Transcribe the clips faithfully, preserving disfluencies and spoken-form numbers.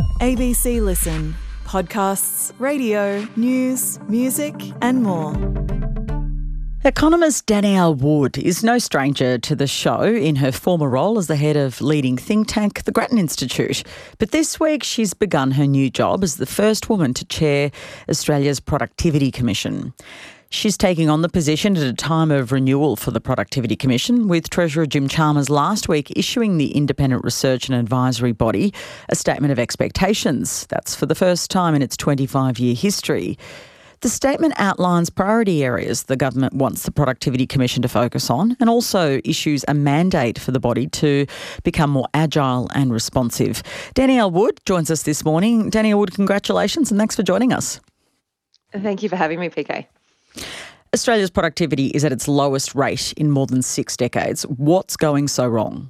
A B C Listen. Podcasts, radio, news, music and more. Economist Danielle Wood is no stranger to the show in her former role as the head of leading think tank, the Grattan Institute. But this week she's begun her new job as the first woman to chair Australia's Productivity Commission. She's taking on the position at a time of renewal for the Productivity Commission, with Treasurer Jim Chalmers last week issuing the independent research and advisory body a statement of expectations. That's for the first time in its twenty-five-year history. The statement outlines priority areas the government wants the Productivity Commission to focus on, and also issues a mandate for the body to become more agile and responsive. Danielle Wood joins us this morning. Danielle Wood, congratulations and thanks for joining us. Thank you for having me, P K. Australia's productivity is at its lowest rate in more than six decades. What's going so wrong?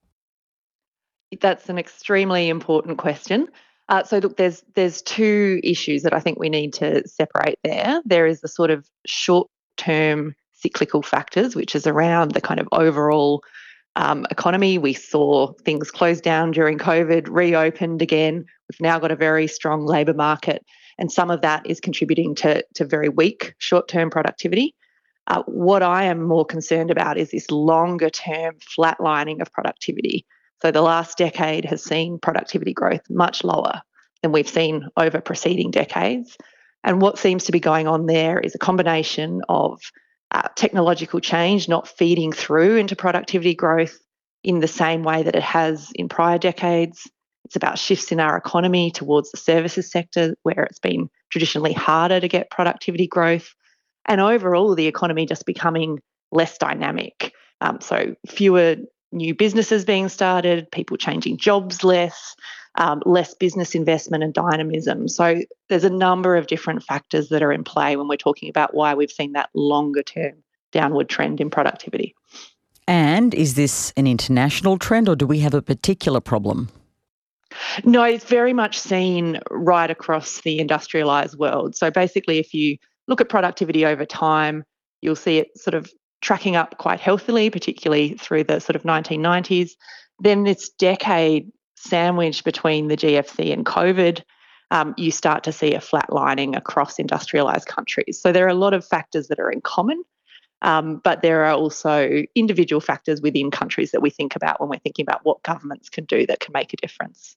That's an extremely important question. Uh, so look, there's there's two issues that I think we need to separate there. There is the sort of short-term cyclical factors, which is around the kind of overall um, economy. We saw things close down during COVID, reopened again. We've now got a very strong labour market, and some of that is contributing to, to very weak short-term productivity. Uh, what I am more concerned about is this longer-term flatlining of productivity. So the last decade has seen productivity growth much lower than we've seen over preceding decades. And what seems to be going on there is a combination of uh, technological change not feeding through into productivity growth in the same way that it has in prior decades. It's about shifts in our economy towards the services sector, where it's been traditionally harder to get productivity growth. And overall, the economy just becoming less dynamic. Um, so fewer new businesses being started, people changing jobs less, um, less business investment and dynamism. So there's a number of different factors that are in play when we're talking about why we've seen that longer term downward trend in productivity. And is this an international trend, or do we have a particular problem? No, it's very much seen right across the industrialised world. So basically, if you look at productivity over time, you'll see it sort of tracking up quite healthily, particularly through the sort of nineteen nineties. Then this decade sandwiched between the G F C and COVID, um, you start to see a flatlining across industrialised countries. So there are a lot of factors that are in common, um, but there are also individual factors within countries that we think about when we're thinking about what governments can do that can make a difference.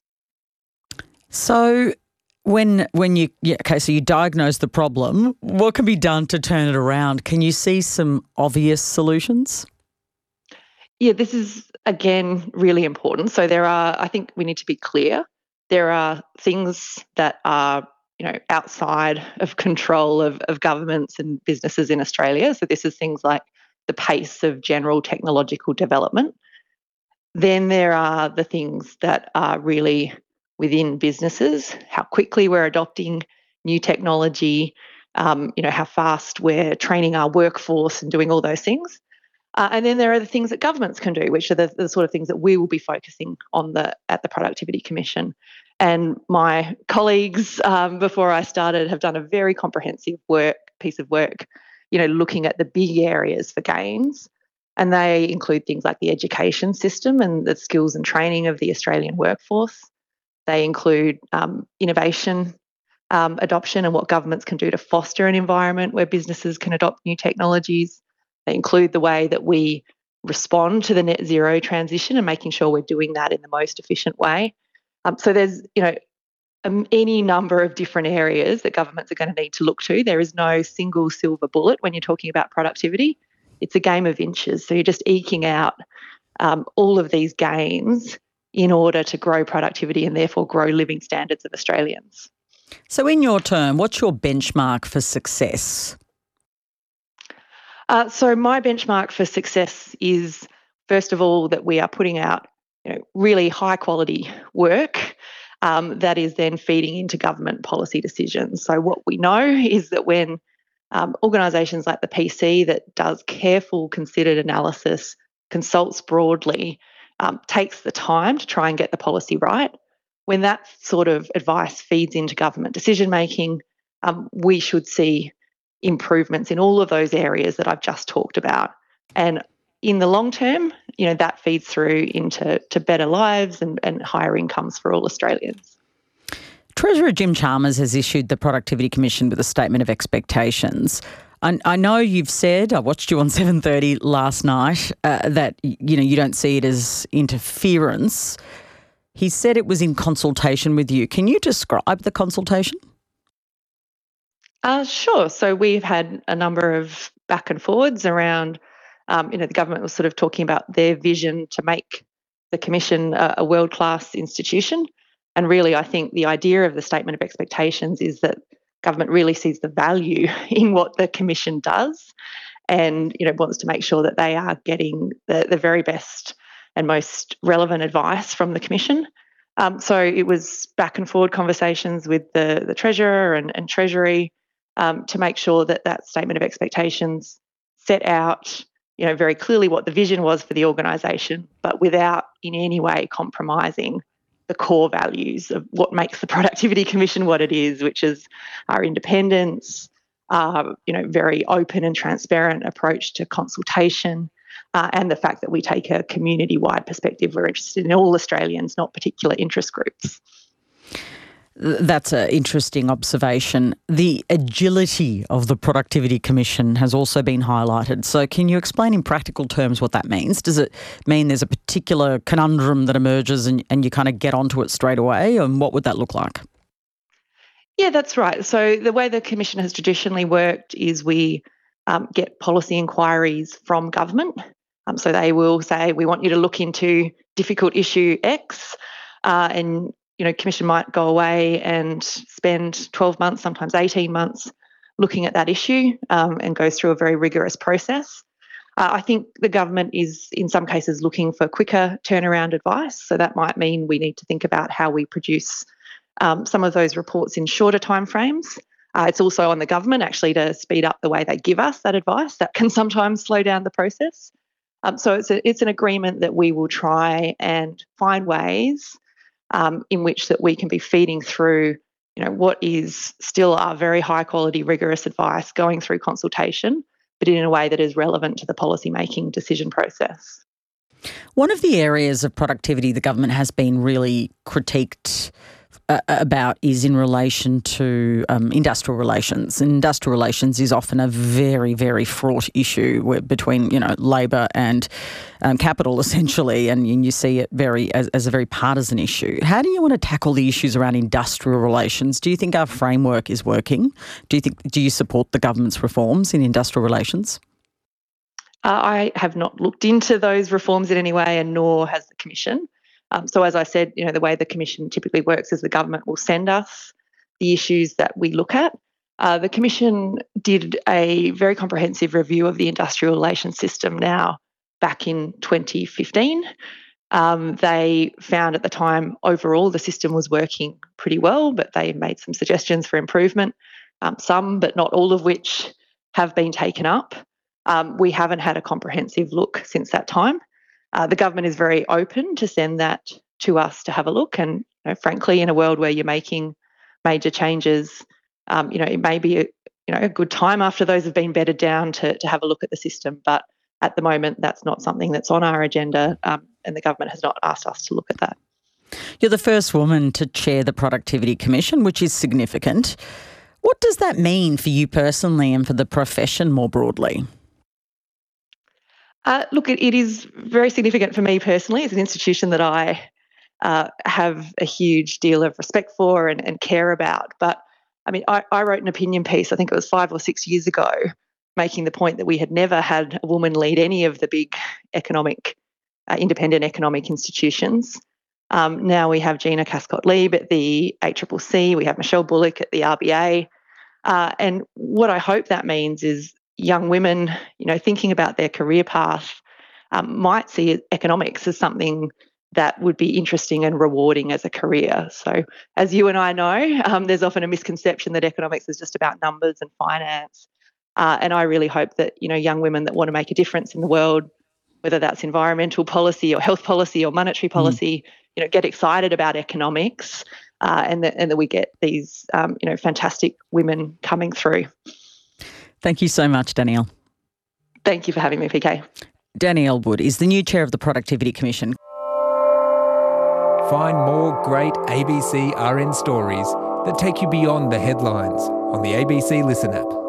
So when when you yeah, okay, so you diagnose the problem, what can be done to turn it around? Can you see some obvious solutions? Yeah, this is again really important. So there are, I think we need to be clear. There are things that are, you know, outside of control of, of governments and businesses in Australia. So this is things like the pace of general technological development. Then there are the things that are really within businesses, how quickly we're adopting new technology, um, you know, how fast we're training our workforce and doing all those things. Uh, and then there are the things that governments can do, which are the, the sort of things that we will be focusing on the at the Productivity Commission. And my colleagues um, before I started have done a very comprehensive work piece of work, you know, looking at the big areas for gains. And they include things like the education system and the skills and training of the Australian workforce. They include um, innovation um, adoption and what governments can do to foster an environment where businesses can adopt new technologies. They include the way that we respond to the net zero transition and making sure we're doing that in the most efficient way. Um, so there's, you know, um, any number of different areas that governments are going to need to look to. There is no single silver bullet when you're talking about productivity. It's a game of inches. So you're just eking out um, all of these gains in order to grow productivity and therefore grow living standards of Australians. So in your term, what's your benchmark for success? Uh, so my benchmark for success is, first of all, that we are putting out, you know, really high quality work um, that is then feeding into government policy decisions. So what we know is that when um, organisations like the P C that does careful, considered analysis, consults broadly, um, takes the time to try and get the policy right, when that sort of advice feeds into government decision making, um, we should see improvements in all of those areas that I've just talked about. And in the long term, you know, that feeds through into to better lives and, and higher incomes for all Australians. Treasurer Jim Chalmers has issued the Productivity Commission with a statement of expectations. I, I know you've said, I watched you on seven thirty last night, uh, that you know you don't see it as interference. He said it was in consultation with you. Can you describe the consultation? Uh, sure. So we've had a number of back and forwards around, um, you know, the government was sort of talking about their vision to make the Commission a, a world-class institution. And really, I think the idea of the statement of expectations is that government really sees the value in what the Commission does and, you know, wants to make sure that they are getting the, the very best and most relevant advice from the Commission. Um, so it was back and forward conversations with the, the Treasurer and, and Treasury um, to make sure that that statement of expectations set out, you know, very clearly what the vision was for the organisation, but without in any way compromising the core values of what makes the Productivity Commission what it is, which is our independence, uh, you know, very open and transparent approach to consultation, uh, and the fact that we take a community-wide perspective. We're interested in all Australians, not particular interest groups. That's an interesting observation. The agility of the Productivity Commission has also been highlighted. So can you explain in practical terms what that means? Does it mean there's a particular conundrum that emerges and, and you kind of get onto it straight away? And what would that look like? Yeah, that's right. So the way the Commission has traditionally worked is we um, get policy inquiries from government. Um, so they will say, we want you to look into difficult issue X, uh, and you know, Commission might go away and spend twelve months, sometimes eighteen months, looking at that issue um, and go through a very rigorous process. Uh, I think the government is, in some cases, looking for quicker turnaround advice. So that might mean we need to think about how we produce um, some of those reports in shorter timeframes. Uh, it's also on the government, actually, to speed up the way they give us that advice. That can sometimes slow down the process. Um, so it's a, it's an agreement that we will try and find ways Um, in which that we can be feeding through, you know, what is still our very high quality, rigorous advice going through consultation, but in a way that is relevant to the policy-making decision process. One of the areas of productivity the government has been really critiqued uh, about is in relation to um, industrial relations. Industrial relations is often a very, very fraught issue where, between, you know, labour and um, capital, essentially, and you see it very as, as a very partisan issue. How do you want to tackle the issues around industrial relations? Do you think our framework is working? Do you think do you support the government's reforms in industrial relations? Uh, I have not looked into those reforms in any way, and nor has the Commission. Um, so as I said, you know, the way the Commission typically works is the government will send us the issues that we look at. Uh, the Commission did a very comprehensive review of the industrial relations system now back in twenty fifteen. Um, they found at the time overall the system was working pretty well, but they made some suggestions for improvement, um, some but not all of which have been taken up. Um, we haven't had a comprehensive look since that time. Uh, the government is very open to send that to us to have a look. And you know, frankly, in a world where you're making major changes, um, you know, it may be a, you know, a good time after those have been bedded down to, to have a look at the system. But at the moment, that's not something that's on our agenda, um, and the government has not asked us to look at that. You're the first woman to chair the Productivity Commission, which is significant. What does that mean for you personally and for the profession more broadly? Uh, look, it, it is very significant for me personally. It's an institution that I uh, have a huge deal of respect for and, and care about. But, I mean, I, I wrote an opinion piece, I think it was five or six years ago, making the point that we had never had a woman lead any of the big economic, uh, independent economic institutions. Um, now we have Gina Cascott-Leib at the A C C C, we have Michelle Bullock at the R B A. Uh, and what I hope that means is young women, you know, thinking about their career path, um, might see economics as something that would be interesting and rewarding as a career. So as you and I know, um, there's often a misconception that economics is just about numbers and finance. Uh, and I really hope that, you know, young women that want to make a difference in the world, whether that's environmental policy or health policy or monetary policy, mm. you know, get excited about economics uh, and, that, and that we get these, um, you know, fantastic women coming through. Thank you so much, Danielle. Thank you for having me, P K. Danielle Wood is the new chair of the Productivity Commission. Find more great A B C R N stories that take you beyond the headlines on the A B C Listen app.